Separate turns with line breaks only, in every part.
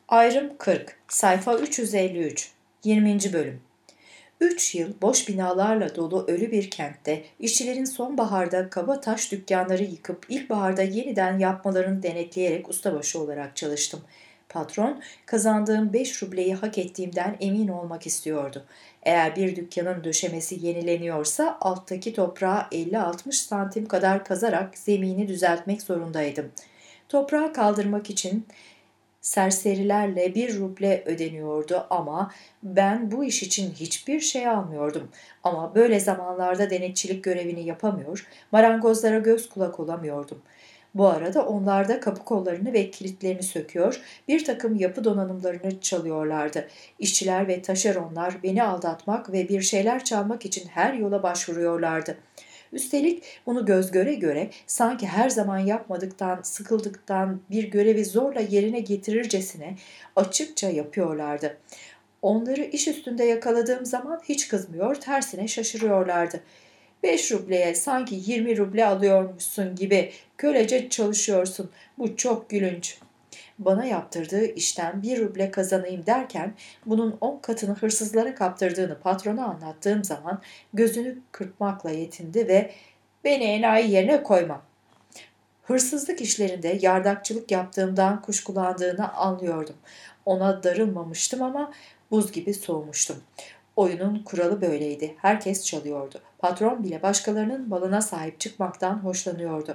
Ayrım 40, sayfa 353, 20. bölüm. 3 yıl boş binalarla dolu ölü bir kentte işçilerin sonbaharda kaba taş dükkanları yıkıp ilkbaharda yeniden yapmalarını denetleyerek ustabaşı olarak çalıştım. Patron, kazandığım 5 rubleyi hak ettiğimden emin olmak istiyordu. Eğer bir dükkanın döşemesi yenileniyorsa alttaki toprağı 50-60 santim kadar kazarak zemini düzeltmek zorundaydım. Toprağı kaldırmak için serserilerle 1 ruble ödeniyordu ama ben bu iş için hiçbir şey almıyordum. Ama böyle zamanlarda denetçilik görevini yapamıyor, marangozlara göz kulak olamıyordum. Bu arada onlar da kapı kollarını ve kilitlerini söküyor, bir takım yapı donanımlarını çalıyorlardı. İşçiler ve taşeronlar beni aldatmak ve bir şeyler çalmak için her yola başvuruyorlardı. Üstelik bunu göz göre göre sanki her zaman yapmadıktan, sıkıldıktan bir görevi zorla yerine getirircesine açıkça yapıyorlardı. Onları iş üstünde yakaladığım zaman hiç kızmıyor, tersine şaşırıyorlardı. 5 rubleye sanki 20 ruble alıyormuşsun gibi kölece çalışıyorsun. Bu çok gülünç. Bana yaptırdığı işten 1 ruble kazanayım derken bunun 10 katını hırsızlara kaptırdığını patrona anlattığım zaman gözünü kırpmakla yetindi ve beni enayi yerine koyma. Hırsızlık işlerinde yardakçılık yaptığımdan kuşkulandığını anlıyordum. Ona darılmamıştım ama buz gibi soğumuştum. Oyunun kuralı böyleydi. Herkes çalıyordu. Patron bile başkalarının malına sahip çıkmaktan hoşlanıyordu.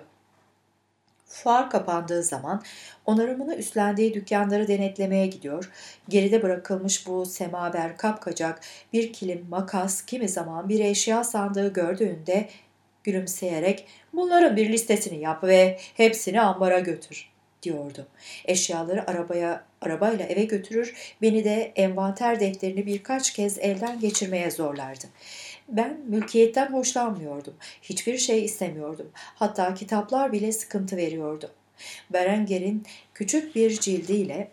Fuar kapandığı zaman onarımını üstlendiği dükkanları denetlemeye gidiyor, geride bırakılmış bu semaver kapkacak bir kilim, makas, kimi zaman bir eşya sandığı gördüğünde gülümseyerek bunların bir listesini yap ve hepsini ambara götür diyordu. Eşyaları arabayla eve götürür, beni de envanter defterini birkaç kez elden geçirmeye zorlardı. Ben mülkiyetten hoşlanmıyordum. Hiçbir şey istemiyordum. Hatta kitaplar bile sıkıntı veriyordu. Berenger'in küçük bir cildiyle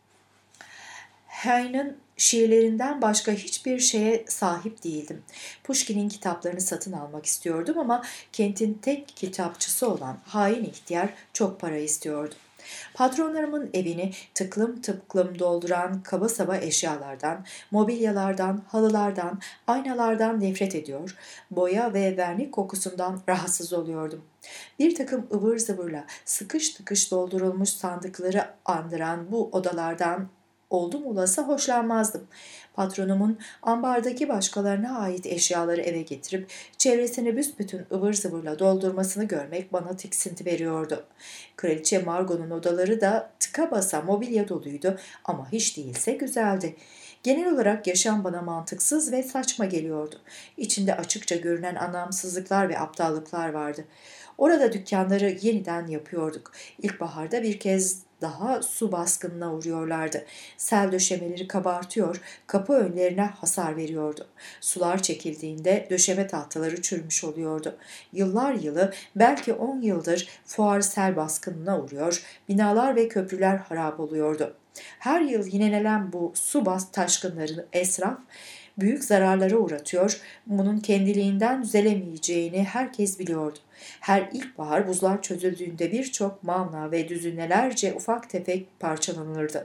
Heine'in şiirlerinden başka hiçbir şeye sahip değildim. Pushkin'in kitaplarını satın almak istiyordum ama kentin tek kitapçısı olan hain ihtiyar çok para istiyordu. Patronlarımın evini tıklım tıklım dolduran kaba saba eşyalardan, mobilyalardan, halılardan, aynalardan nefret ediyor, boya ve vernik kokusundan rahatsız oluyordum. Bir takım ıvır zıvırla sıkış tıkış doldurulmuş sandıkları andıran bu odalardan oldum olası hoşlanmazdım. Patronumun ambardaki başkalarına ait eşyaları eve getirip çevresini büsbütün ıvır zıvırla doldurmasını görmek bana tiksinti veriyordu. Kraliçe Margot'un odaları da tıka basa mobilya doluydu ama hiç değilse güzeldi. Genel olarak yaşam bana mantıksız ve saçma geliyordu. İçinde açıkça görünen anlamsızlıklar ve aptallıklar vardı. Orada dükkanları yeniden yapıyorduk. İlkbaharda bir kez daha su baskınına uğruyorlardı. Sel döşemeleri kabartıyor, kapı önlerine hasar veriyordu. Sular çekildiğinde döşeme tahtaları çürümüş oluyordu. Yıllar yılı, belki 10 yıldır fuar sel baskınına uğruyor, binalar ve köprüler harap oluyordu. Her yıl yinelenen bu su taşkınları esraf büyük zararlara uğratıyor, bunun kendiliğinden düzelemeyeceğini herkes biliyordu. Her ilkbahar buzlar çözüldüğünde birçok mavna ve düzinelerce ufak tefek parçalanırdı.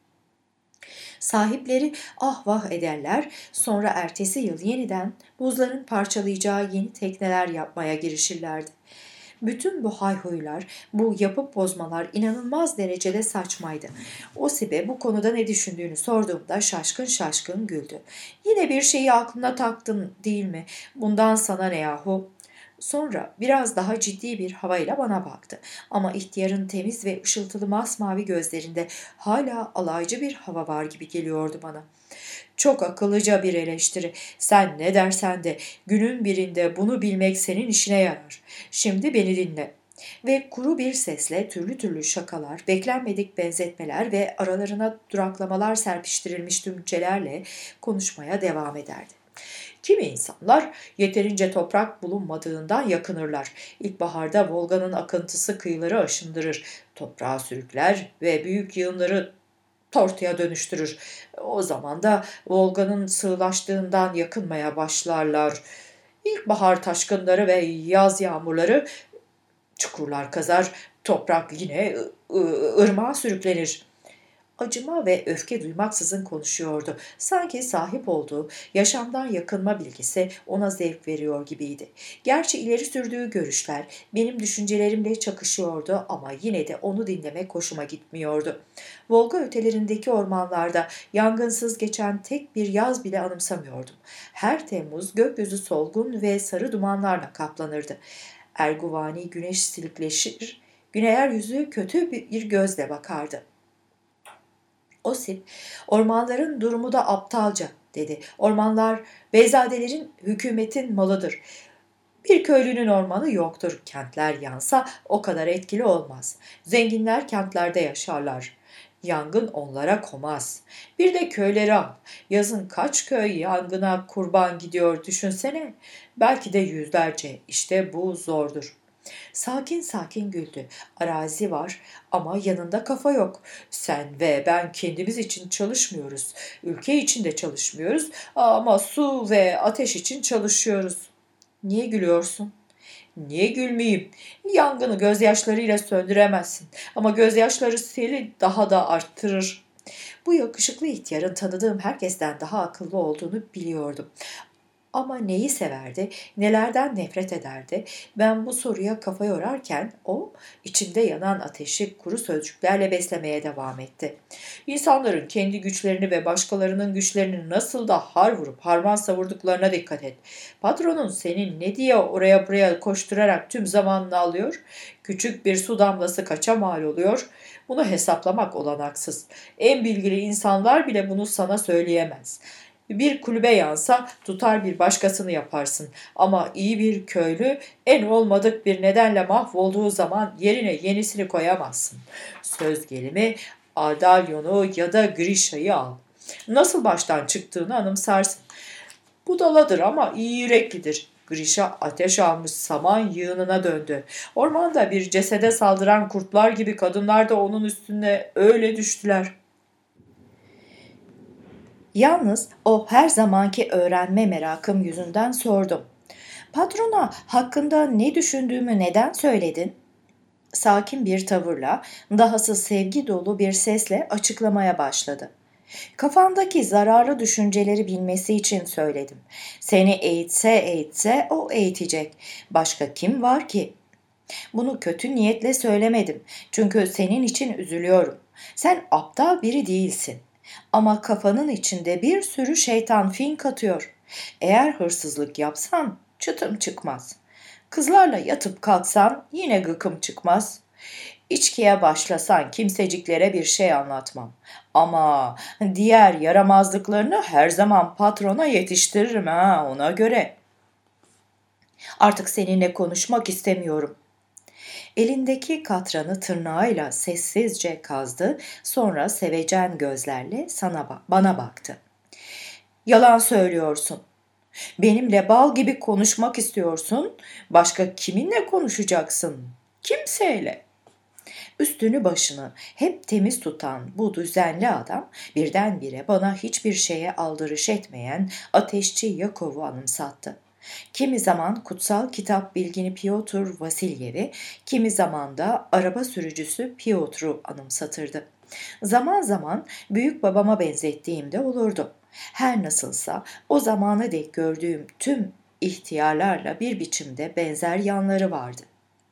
Sahipleri ah vah ederler, sonra ertesi yıl yeniden buzların parçalayacağı yeni tekneler yapmaya girişirlerdi. Bütün bu hayhuylar, bu yapıp bozmalar inanılmaz derecede saçmaydı. Osibe bu konuda ne düşündüğünü sorduğumda şaşkın şaşkın güldü. Yine bir şeyi aklına taktın değil mi? Bundan sana ne yahu? Sonra biraz daha ciddi bir havayla bana baktı. Ama ihtiyarın temiz ve ışıltılı masmavi gözlerinde hala alaycı bir hava var gibi geliyordu bana. Çok akıllıca bir eleştiri. Sen ne dersen de günün birinde bunu bilmek senin işine yarar. Şimdi beni dinle. Ve kuru bir sesle türlü türlü şakalar, beklenmedik benzetmeler ve aralarına duraklamalar serpiştirilmiş tümcelerle konuşmaya devam ederdi. Kimi insanlar yeterince toprak bulunmadığından yakınırlar. İlkbaharda Volga'nın akıntısı kıyıları aşındırır, toprağı sürükler ve büyük yığınları tortuya dönüştürür. O zaman da Volga'nın sığlaştığından yakınmaya başlarlar. İlkbahar taşkınları ve yaz yağmurları çukurlar kazar, toprak yine ırmağa sürüklenir. acıma ve öfke duymaksızın konuşuyordu. Sanki sahip olduğu yaşamdan yakınma bilgisi ona zevk veriyor gibiydi. Gerçi ileri sürdüğü görüşler benim düşüncelerimle çakışıyordu ama yine de onu dinlemek hoşuma gitmiyordu. Volga ötelerindeki ormanlarda yangınsız geçen tek bir yaz bile anımsamıyordum. Her Temmuz gökyüzü solgun ve sarı dumanlarla kaplanırdı. Erguvani güneş silikleşir, güneyer yüzü kötü bir gözle bakardı. Osip, ormanların durumu da aptalca, dedi. Ormanlar, beyzadelerin, hükümetin malıdır. Bir köylünün ormanı yoktur. Kentler yansa o kadar etkili olmaz. Zenginler kentlerde yaşarlar. Yangın onlara komaz. Bir de köyleri al. Yazın kaç köy yangına kurban gidiyor düşünsene. Belki de yüzlerce. İşte bu zordur. Sakin sakin güldü. Arazi var ama yanında kafa yok. Sen ve ben kendimiz için çalışmıyoruz. Ülke için de çalışmıyoruz ama su ve ateş için çalışıyoruz. Niye gülüyorsun? Niye gülmeyeyim? Yangını gözyaşlarıyla söndüremezsin ama gözyaşları seli daha da arttırır. Bu yakışıklı ihtiyarın tanıdığım herkesten daha akıllı olduğunu biliyordum. Ama neyi severdi, nelerden nefret ederdi? Ben bu soruya kafa yorarken o, içinde yanan ateşi kuru sözcüklerle beslemeye devam etti. İnsanların kendi güçlerini ve başkalarının güçlerini nasıl da har vurup harman savurduklarına dikkat et. Patronun senin ne diye oraya buraya koşturarak tüm zamanını alıyor? Küçük bir su damlası kaça mal oluyor? Bunu hesaplamak olanaksız. En bilgili insanlar bile bunu sana söyleyemez. Bir kulübe yansa tutar bir başkasını yaparsın. Ama iyi bir köylü en olmadık bir nedenle mahvolduğu zaman yerine yenisini koyamazsın. Söz gelimi Ardalyon'u ya da Grisha'yı al. Nasıl baştan çıktığını anımsarsın. Budaladır ama iyi yüreklidir. Grisha ateş almış saman yığınına döndü. Ormanda bir cesede saldıran kurtlar gibi kadınlar da onun üstüne öyle düştüler. Yalnız o her zamanki öğrenme merakım yüzünden sordum. Patrona hakkında ne düşündüğümü neden söyledin? Sakin bir tavırla, dahası sevgi dolu bir sesle açıklamaya başladı. Kafandaki zararlı düşünceleri bilmesi için söyledim. Seni eğitse eğitse o eğitecek. Başka kim var ki? Bunu kötü niyetle söylemedim. Çünkü senin için üzülüyorum. Sen aptal biri değilsin. Ama kafanın içinde bir sürü şeytan fink atıyor. Eğer hırsızlık yapsan çıtım çıkmaz. Kızlarla yatıp kalksan yine gıkım çıkmaz. İçkiye başlasan kimseciklere bir şey anlatmam. Ama diğer yaramazlıklarını her zaman patrona yetiştiririm ha ona göre. Artık seninle konuşmak istemiyorum. Elindeki katranı tırnağıyla sessizce kazdı, sonra sevecen gözlerle bana baktı. Yalan söylüyorsun. Benimle bal gibi konuşmak istiyorsun. Başka kiminle konuşacaksın? Kimseyle. Üstünü başını hep temiz tutan bu düzenli adam birdenbire bana hiçbir şeye aldırış etmeyen ateşçi Yakov'u anımsattı. Kimi zaman kutsal kitap bilgini Piotr Vasilyev'i, kimi zaman da araba sürücüsü Piotr'u anımsatırdı. Zaman zaman büyük babama benzettiğim de olurdu. Her nasılsa o zamana dek gördüğüm tüm ihtiyarlarla bir biçimde benzer yanları vardı.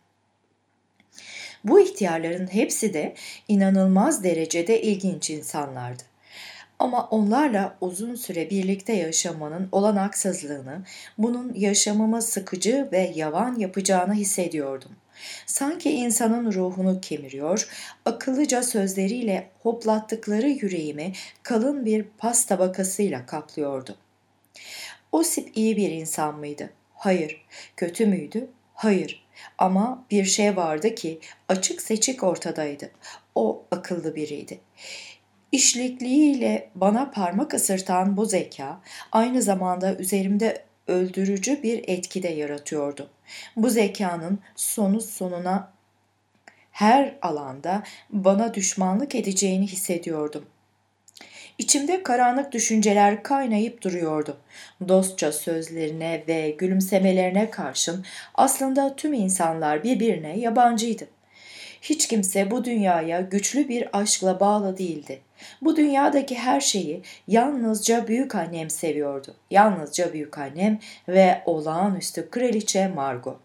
Bu ihtiyarların hepsi de inanılmaz derecede ilginç insanlardı. Ama onlarla uzun süre birlikte yaşamanın olanaksızlığını, bunun yaşamımı sıkıcı ve yavan yapacağını hissediyordum. Sanki insanın ruhunu kemiriyor, akıllıca sözleriyle hoplattıkları yüreğimi kalın bir pas tabakasıyla kaplıyordu. Osip iyi bir insan mıydı? Hayır. Kötü müydü? Hayır. Ama bir şey vardı ki açık seçik ortadaydı. O akıllı biriydi. İşlikliğiyle bana parmak ısırtan bu zeka aynı zamanda üzerimde öldürücü bir etki de yaratıyordu. Bu zekanın sonu sonuna her alanda bana düşmanlık edeceğini hissediyordum. İçimde karanlık düşünceler kaynayıp duruyordu. Dostça sözlerine ve gülümsemelerine karşın aslında tüm insanlar birbirine yabancıydı. Hiç kimse bu dünyaya güçlü bir aşkla bağlı değildi. Bu dünyadaki her şeyi yalnızca büyükannem seviyordu. Yalnızca büyükannem ve olağanüstü kraliçe Margot.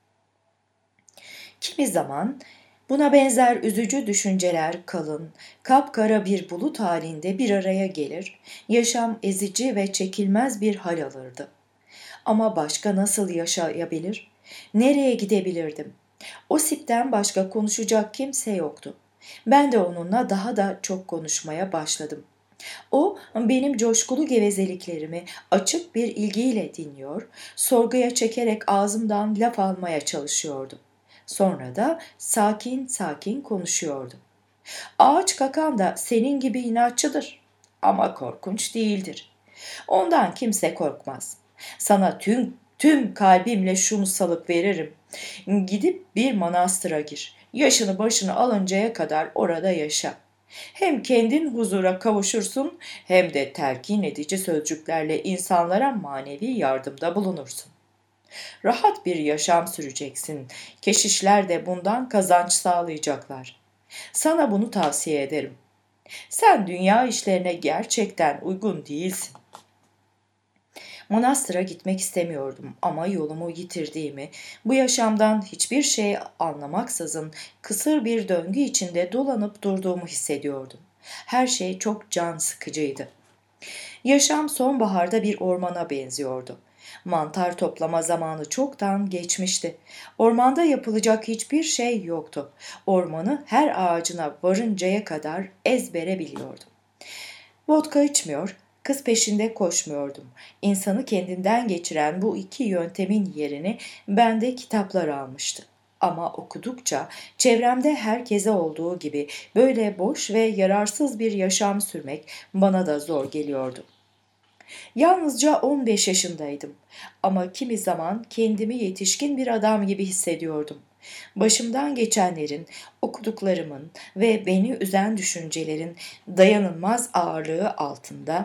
Kimi zaman buna benzer üzücü düşünceler kalın, kapkara bir bulut halinde bir araya gelir, yaşam ezici ve çekilmez bir hal alırdı. Ama başka nasıl yaşayabilir? Nereye gidebilirdim? Osip'ten başka konuşacak kimse yoktu. Ben de onunla daha da çok konuşmaya başladım. O benim coşkulu gevezeliklerimi açık bir ilgiyle dinliyor, sorguya çekerek ağzımdan laf almaya çalışıyordu. Sonra da sakin sakin konuşuyordu. Ağaç kakan da senin gibi inatçıdır ama korkunç değildir. Ondan kimse korkmaz. Sana tüm kalbimle şunu salık veririm. Gidip bir manastıra gir. Yaşını başını alıncaya kadar orada yaşa. Hem kendin huzura kavuşursun hem de telkin edici sözcüklerle insanlara manevi yardımda bulunursun. Rahat bir yaşam süreceksin. Keşişler de bundan kazanç sağlayacaklar. Sana bunu tavsiye ederim. Sen dünya işlerine gerçekten uygun değilsin. Manastıra gitmek istemiyordum ama yolumu yitirdiğimi, bu yaşamdan hiçbir şey anlamaksızın kısır bir döngü içinde dolanıp durduğumu hissediyordum. Her şey çok can sıkıcıydı. Yaşam sonbaharda bir ormana benziyordu. Mantar toplama zamanı çoktan geçmişti. Ormanda yapılacak hiçbir şey yoktu. Ormanı her ağacına varıncaya kadar ezbere biliyordum. Vodka içmiyor, kız peşinde koşmuyordum. İnsanı kendinden geçiren bu iki yöntemin yerini bende kitaplar almıştı. Ama okudukça çevremde herkese olduğu gibi böyle boş ve yararsız bir yaşam sürmek bana da zor geliyordu. Yalnızca 15 yaşındaydım ama kimi zaman kendimi yetişkin bir adam gibi hissediyordum. Başımdan geçenlerin, okuduklarımın ve beni üzen düşüncelerin dayanılmaz ağırlığı altında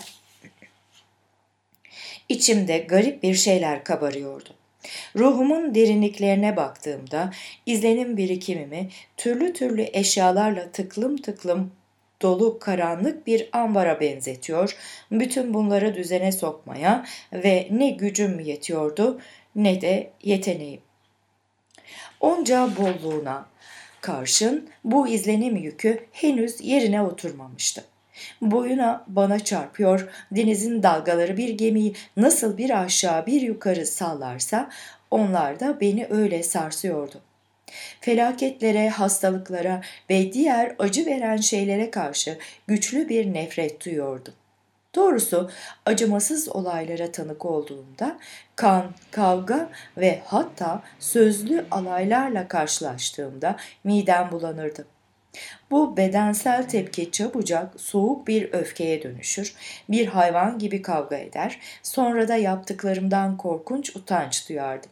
içimde garip bir şeyler kabarıyordu. Ruhumun derinliklerine baktığımda izlenim birikimimi türlü türlü eşyalarla tıklım tıklım dolu karanlık bir ambara benzetiyor, bütün bunları düzene sokmaya ve ne gücüm yetiyordu ne de yeteneğim. Onca bolluğuna karşın bu izlenim yükü henüz yerine oturmamıştı. Boyuna bana çarpıyor, denizin dalgaları bir gemiyi nasıl bir aşağı bir yukarı sallarsa onlar da beni öyle sarsıyordu. Felaketlere, hastalıklara ve diğer acı veren şeylere karşı güçlü bir nefret duyuyordum. Doğrusu acımasız olaylara tanık olduğumda kan, kavga ve hatta sözlü alaylarla karşılaştığımda midem bulanırdı. Bu bedensel tepki çabucak soğuk bir öfkeye dönüşür, bir hayvan gibi kavga eder, sonra da yaptıklarımdan korkunç utanç duyardım.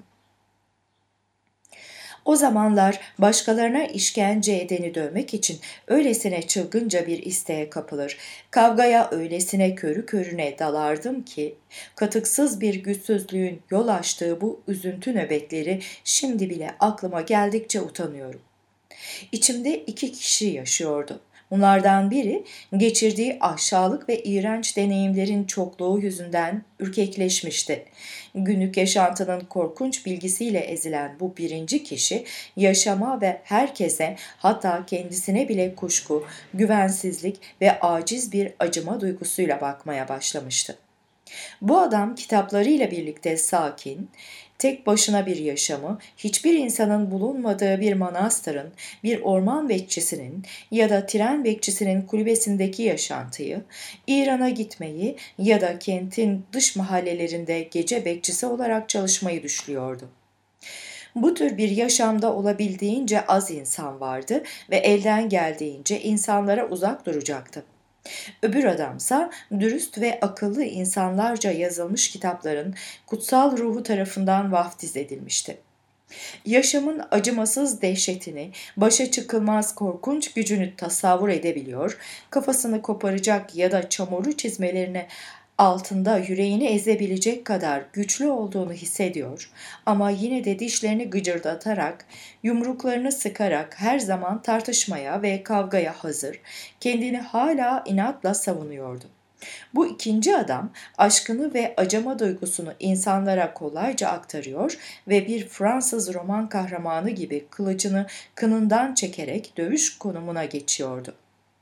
O zamanlar başkalarına işkence edeni dövmek için öylesine çılgınca bir isteğe kapılır, kavgaya öylesine körü körüne dalardım ki, katıksız bir güçsüzlüğün yol açtığı bu üzüntü nöbetleri şimdi bile aklıma geldikçe utanıyorum. İçimde iki kişi yaşıyordu. Bunlardan biri geçirdiği aşağılık ve iğrenç deneyimlerin çokluğu yüzünden ürkekleşmişti. Günlük yaşantının korkunç bilgisiyle ezilen bu birinci kişi yaşama ve herkese, hatta kendisine bile kuşku, güvensizlik ve aciz bir acıma duygusuyla bakmaya başlamıştı. Bu adam kitaplarıyla birlikte sakin, tek başına bir yaşamı, hiçbir insanın bulunmadığı bir manastırın, bir orman bekçisinin ya da tren bekçisinin kulübesindeki yaşantıyı, İran'a gitmeyi ya da kentin dış mahallelerinde gece bekçisi olarak çalışmayı düşlüyordu. Bu tür bir yaşamda olabildiğince az insan vardı ve elden geldiğince insanlara uzak duracaktı. Öbür adamsa dürüst ve akıllı insanlarca yazılmış kitapların kutsal ruhu tarafından vaftiz edilmişti. Yaşamın acımasız dehşetini, başa çıkılmaz korkunç gücünü tasavvur edebiliyor, kafasını koparacak ya da çamurlu çizmelerine altında yüreğini ezebilecek kadar güçlü olduğunu hissediyor ama yine de dişlerini gıcırdatarak, yumruklarını sıkarak her zaman tartışmaya ve kavgaya hazır, kendini hala inatla savunuyordu. Bu ikinci adam aşkını ve acıma duygusunu insanlara kolayca aktarıyor ve bir Fransız roman kahramanı gibi kılıcını kınından çekerek dövüş konumuna geçiyordu.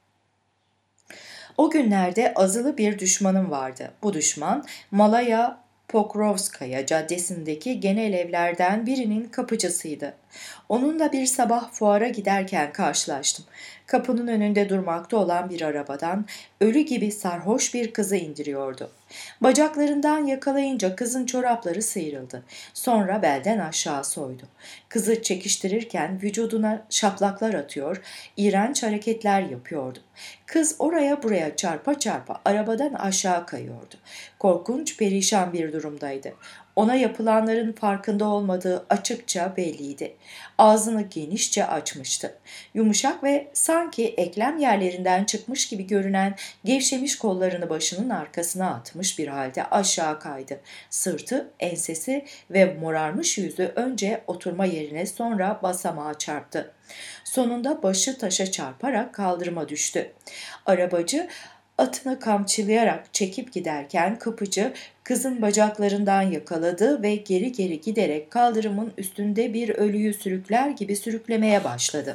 O günlerde azılı bir düşmanım vardı. Bu düşman Malaya Pokrovskaya caddesindeki genel evlerden birinin kapıcısıydı. Onunla bir sabah fuara giderken karşılaştım. Kapının önünde durmakta olan bir arabadan ölü gibi sarhoş bir kızı indiriyordu. Bacaklarından yakalayınca kızın çorapları sıyrıldı. Sonra belden aşağı soydu. Kızı çekiştirirken vücuduna şaplaklar atıyor, iğrenç hareketler yapıyordu. Kız oraya buraya çarpa çarpa arabadan aşağı kayıyordu. Korkunç, perişan bir durumdaydı. Ona yapılanların farkında olmadığı açıkça belliydi. Ağzını genişçe açmıştı. Yumuşak ve sanki eklem yerlerinden çıkmış gibi görünen gevşemiş kollarını başının arkasına atmış bir halde aşağı kaydı. Sırtı, ensesi ve morarmış yüzü önce oturma yerine sonra basamağa çarptı. Sonunda başı taşa çarparak kaldırıma düştü. Arabacı atını kamçılayarak çekip giderken kapıcı kızın bacaklarından yakaladı ve geri geri giderek kaldırımın üstünde bir ölüyü sürükler gibi sürüklemeye başladı.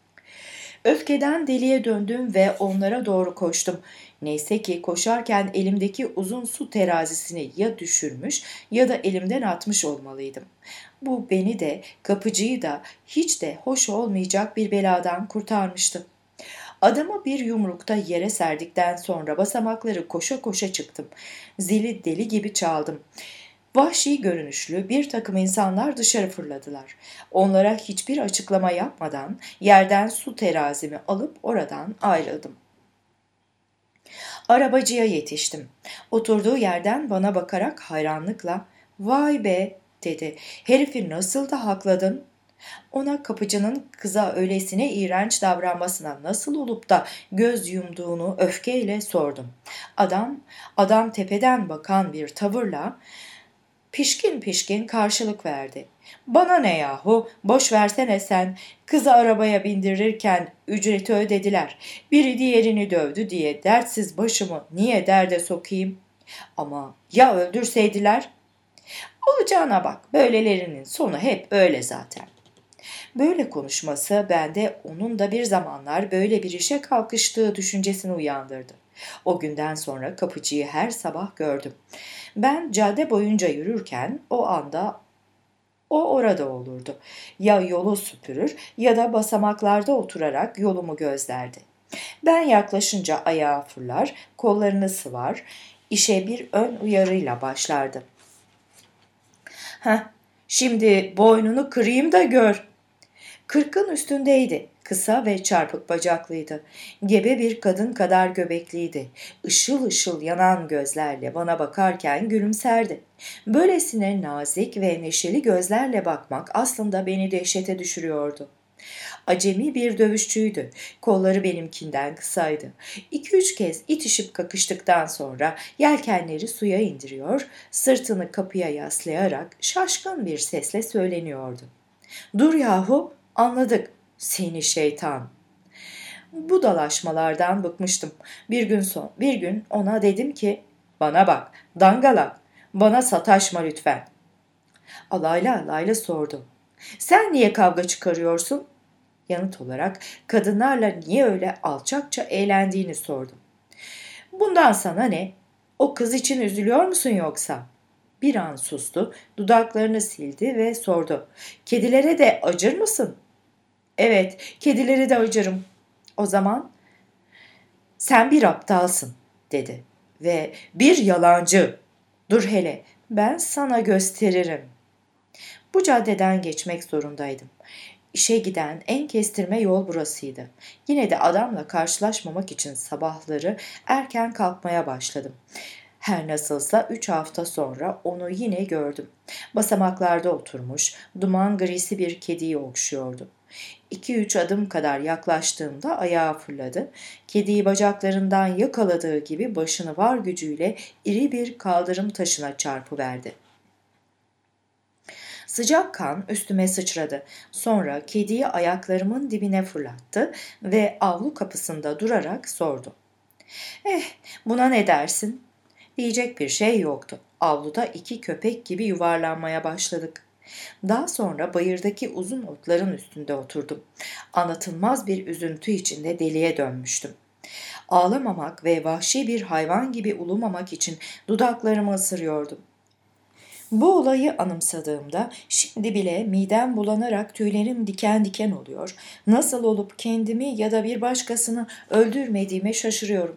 Öfkeden deliye döndüm ve onlara doğru koştum. Neyse ki koşarken elimdeki uzun su terazisini ya düşürmüş ya da elimden atmış olmalıydım. Bu beni de kapıcıyı da hiç de hoş olmayacak bir beladan kurtarmıştı. Adamı bir yumrukta yere serdikten sonra basamakları koşa koşa çıktım. Zili deli gibi çaldım. Vahşi görünüşlü bir takım insanlar dışarı fırladılar. Onlara hiçbir açıklama yapmadan yerden su terazimi alıp oradan ayrıldım. Arabacıya yetiştim. Oturduğu yerden bana bakarak hayranlıkla "Vay be!" dedi. "Herifi nasıl da hakladın?" Ona kapıcının kıza öylesine iğrenç davranmasına nasıl olup da göz yumduğunu öfkeyle sordum. Adam tepeden bakan bir tavırla pişkin pişkin karşılık verdi. "Bana ne yahu, boş versene sen. Kızı arabaya bindirirken ücreti ödediler. Biri diğerini dövdü diye dertsiz başımı niye derde sokayım? Ama ya öldürseydiler?" "Olacağına bak, böylelerinin sonu hep öyle zaten." Böyle konuşması bende onun da bir zamanlar böyle bir işe kalkıştığı düşüncesini uyandırdı. O günden sonra kapıcıyı her sabah gördüm. Ben cadde boyunca yürürken o orada olurdu. Ya yolu süpürür ya da basamaklarda oturarak yolumu gözlerdi. Ben yaklaşınca ayağa fırlar, kollarını sıvar, işe bir ön uyarıyla başlardı. "Heh, şimdi boynunu kırayım da gör." 40'ın üstündeydi. Kısa ve çarpık bacaklıydı. Gebe bir kadın kadar göbekliydi. Işıl ışıl yanan gözlerle bana bakarken gülümserdi. Böylesine nazik ve neşeli gözlerle bakmak aslında beni dehşete düşürüyordu. Acemi bir dövüşçüydü. Kolları benimkinden kısaydı. 2-3 kez itişip kakıştıktan sonra yelkenleri suya indiriyor, sırtını kapıya yaslayarak şaşkın bir sesle söyleniyordu. "Dur yahu, anladık. Seni şeytan." Bu dalaşmalardan bıkmıştım. Bir gün ona dedim ki, "Bana bak, dangalak, bana sataşma lütfen." Alaylı alaylı sordu. "Sen niye kavga çıkarıyorsun?" Yanıt olarak kadınlarla niye öyle alçakça eğlendiğini sordum. "Bundan sana ne? O kız için üzülüyor musun yoksa?" Bir an sustu, dudaklarını sildi ve sordu. "Kedilere de acır mısın?" "Evet, kedilere de acırım." "O zaman sen bir aptalsın," dedi ve "bir yalancı. Dur hele, ben sana gösteririm." Bu caddeden geçmek zorundaydım. İşe giden en kestirme yol burasıydı. Yine de adamla karşılaşmamak için sabahları erken kalkmaya başladım. Her nasılsa 3 hafta sonra onu yine gördüm. Basamaklarda oturmuş, duman grisi bir kediyi okşuyordu. 2-3 adım kadar yaklaştığımda ayağa fırladı. Kediyi bacaklarından yakaladığı gibi başını var gücüyle iri bir kaldırım taşına çarpıverdi. Sıcak kan üstüme sıçradı. Sonra kediyi ayaklarımın dibine fırlattı ve avlu kapısında durarak sordu. "Eh, buna ne dersin?" Diyecek bir şey yoktu. Avluda 2 köpek gibi yuvarlanmaya başladık. Daha sonra bayırdaki uzun otların üstünde oturdum. Anlatılmaz bir üzüntü içinde deliye dönmüştüm. Ağlamamak ve vahşi bir hayvan gibi ulumamak için dudaklarımı ısırıyordum. Bu olayı anımsadığımda şimdi bile midem bulanarak tüylerim diken diken oluyor. Nasıl olup kendimi ya da bir başkasını öldürmediğime şaşırıyorum.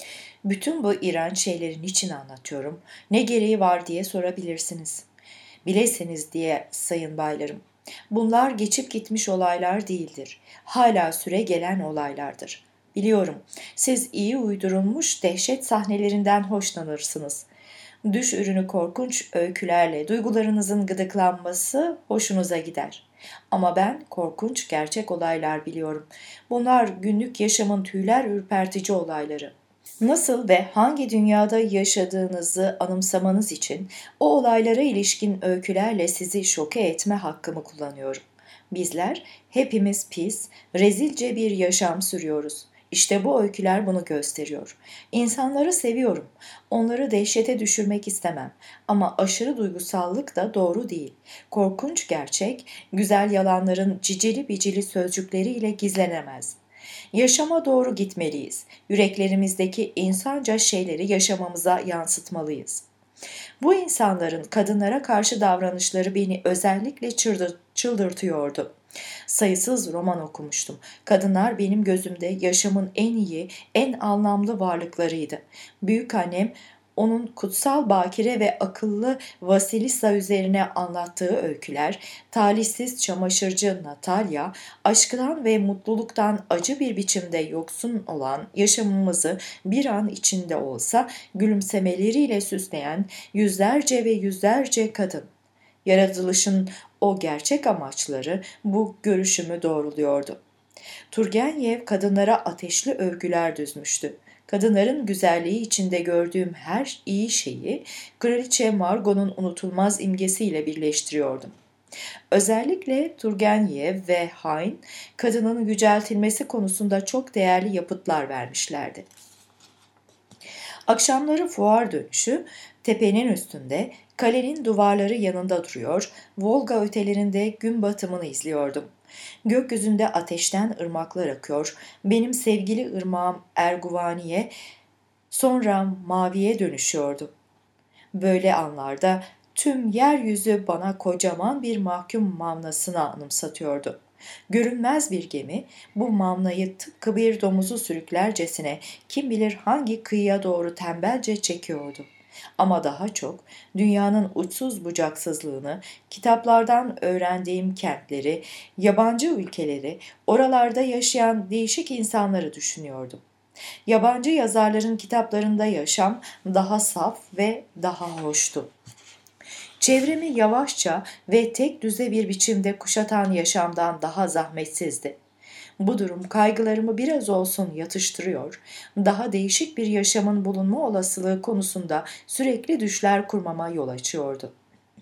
Bütün bu iğrenç şeylerin için anlatıyorum. Ne gereği var diye sorabilirsiniz. Bilesiniz diye sayın baylarım. Bunlar geçip gitmiş olaylar değildir. Hala süre gelen olaylardır. Biliyorum, siz iyi uydurulmuş dehşet sahnelerinden hoşlanırsınız. Düş ürünü korkunç öykülerle duygularınızın gıdıklanması hoşunuza gider. Ama ben korkunç gerçek olaylar biliyorum. Bunlar günlük yaşamın tüyler ürpertici olayları. Nasıl ve hangi dünyada yaşadığınızı anımsamanız için o olaylara ilişkin öykülerle sizi şoke etme hakkımı kullanıyorum. Bizler hepimiz pis, rezilce bir yaşam sürüyoruz. İşte bu öyküler bunu gösteriyor. İnsanları seviyorum. Onları dehşete düşürmek istemem. Ama aşırı duygusallık da doğru değil. Korkunç gerçek, güzel yalanların cicili bicili sözcükleriyle gizlenemez. Yaşama doğru gitmeliyiz. Yüreklerimizdeki insanca şeyleri yaşamamıza yansıtmalıyız. Bu insanların kadınlara karşı davranışları beni özellikle çıldırtıyordu. Sayısız roman okumuştum. Kadınlar benim gözümde yaşamın en iyi, en anlamlı varlıklarıydı. Büyükannem onun kutsal bakire ve akıllı Vasilisa üzerine anlattığı öyküler, talihsiz çamaşırcı Natalya, aşktan ve mutluluktan acı bir biçimde yoksun olan yaşamımızı bir an içinde olsa gülümsemeleriyle süsleyen yüzlerce ve yüzlerce kadın. Yaratılışın o gerçek amaçları bu görüşümü doğruluyordu. Turgenev kadınlara ateşli övgüler düzmüştü. Kadınların güzelliği içinde gördüğüm her iyi şeyi Kraliçe Margot'un unutulmaz imgesiyle birleştiriyordum. Özellikle Turgenev ve Heine kadının yüceltilmesi konusunda çok değerli yapıtlar vermişlerdi. Akşamları fuar dönüşü tepenin üstünde, kalenin duvarları yanında duruyor, Volga ötelerinde gün batımını izliyordum. Gökyüzünde ateşten ırmaklar akıyor, benim sevgili ırmağım Erguvaniye sonra maviye dönüşüyordu. Böyle anlarda tüm yeryüzü bana kocaman bir mahkum mavnasını anımsatıyordu. Görünmez bir gemi bu mavnayı tıpkı bir domuzu sürüklercesine kim bilir hangi kıyıya doğru tembelce çekiyordu. Ama daha çok dünyanın uçsuz bucaksızlığını, kitaplardan öğrendiğim kentleri, yabancı ülkeleri, oralarda yaşayan değişik insanları düşünüyordum. Yabancı yazarların kitaplarında yaşam daha saf ve daha hoştu. Çevremi yavaşça ve tek düze bir biçimde kuşatan yaşamdan daha zahmetsizdi. Bu durum kaygılarımı biraz olsun yatıştırıyor, daha değişik bir yaşamın bulunma olasılığı konusunda sürekli düşler kurmama yol açıyordu.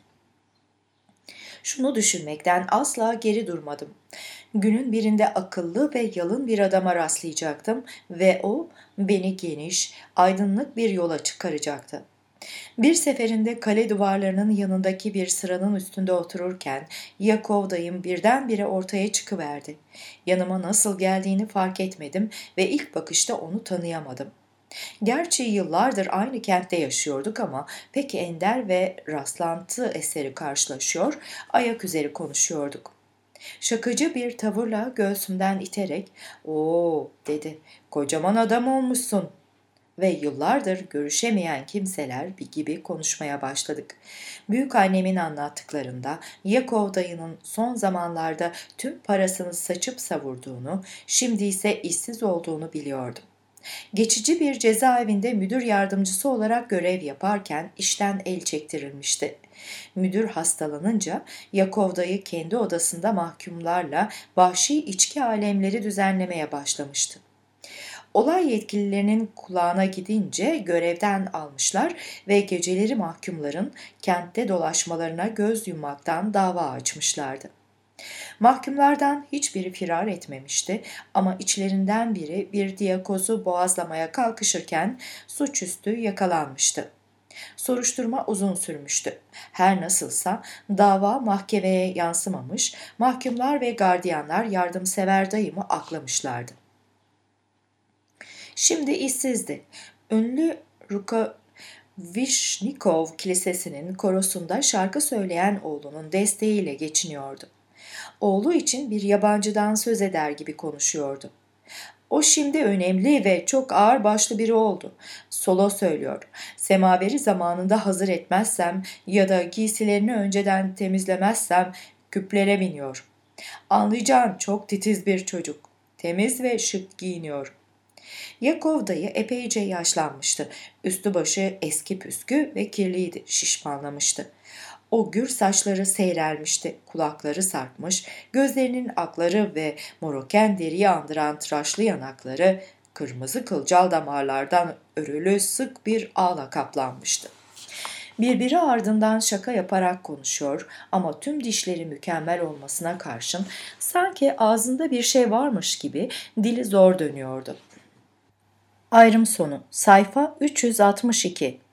Şunu düşünmekten asla geri durmadım. Günün birinde akıllı ve yalın bir adama rastlayacaktım ve o beni geniş, aydınlık bir yola çıkaracaktı. Bir seferinde kale duvarlarının yanındaki bir sıranın üstünde otururken Yakov dayım birdenbire ortaya çıkıverdi. Yanıma nasıl geldiğini fark etmedim ve ilk bakışta onu tanıyamadım. Gerçi yıllardır aynı kentte yaşıyorduk ama pek ender ve rastlantı eseri karşılaşıyor, ayak üzeri konuşuyorduk. Şakacı bir tavırla göğsümden iterek "Oo," dedi, "kocaman adam olmuşsun." Ve yıllardır görüşemeyen kimseler gibi konuşmaya başladık. Büyükannemin anlattıklarında Yakov dayının son zamanlarda tüm parasını saçıp savurduğunu, şimdi ise işsiz olduğunu biliyordum. Geçici bir cezaevinde müdür yardımcısı olarak görev yaparken işten el çektirilmişti. Müdür hastalanınca Yakov dayı kendi odasında mahkumlarla vahşi içki alemleri düzenlemeye başlamıştı. Olay yetkililerinin kulağına gidince görevden almışlar ve geceleri mahkumların kentte dolaşmalarına göz yummaktan dava açmışlardı. Mahkumlardan hiçbiri firar etmemişti ama içlerinden biri bir diyakozu boğazlamaya kalkışırken suçüstü yakalanmıştı. Soruşturma uzun sürmüştü. Her nasılsa dava mahkemeye yansımamış, mahkumlar ve gardiyanlar yardımsever dayımı aklamışlardı. Şimdi işsizdi. Ünlü Rukavishnikov Kilisesi'nin korosunda şarkı söyleyen oğlunun desteğiyle geçiniyordu. Oğlu için bir yabancıdan söz eder gibi konuşuyordu. O şimdi önemli ve çok ağırbaşlı biri oldu. Solo söylüyor. Semaveri zamanında hazır etmezsem ya da giysilerini önceden temizlemezsem küplere biniyor. Anlayacağın çok titiz bir çocuk. Temiz ve şık giyiniyor. Yakov dayı epeyce yaşlanmıştı. Üstü başı eski püskü ve kirliydi, şişmanlamıştı. O gür saçları seyrelmişti, kulakları sarkmış, gözlerinin akları ve moroken deriyi andıran tıraşlı yanakları kırmızı kılcal damarlardan örülü sık bir ağla kaplanmıştı. Birbiri ardından şaka yaparak konuşuyor ama tüm dişleri mükemmel olmasına karşın sanki ağzında bir şey varmış gibi dili zor dönüyordu. Ayrım sonu. Sayfa 362.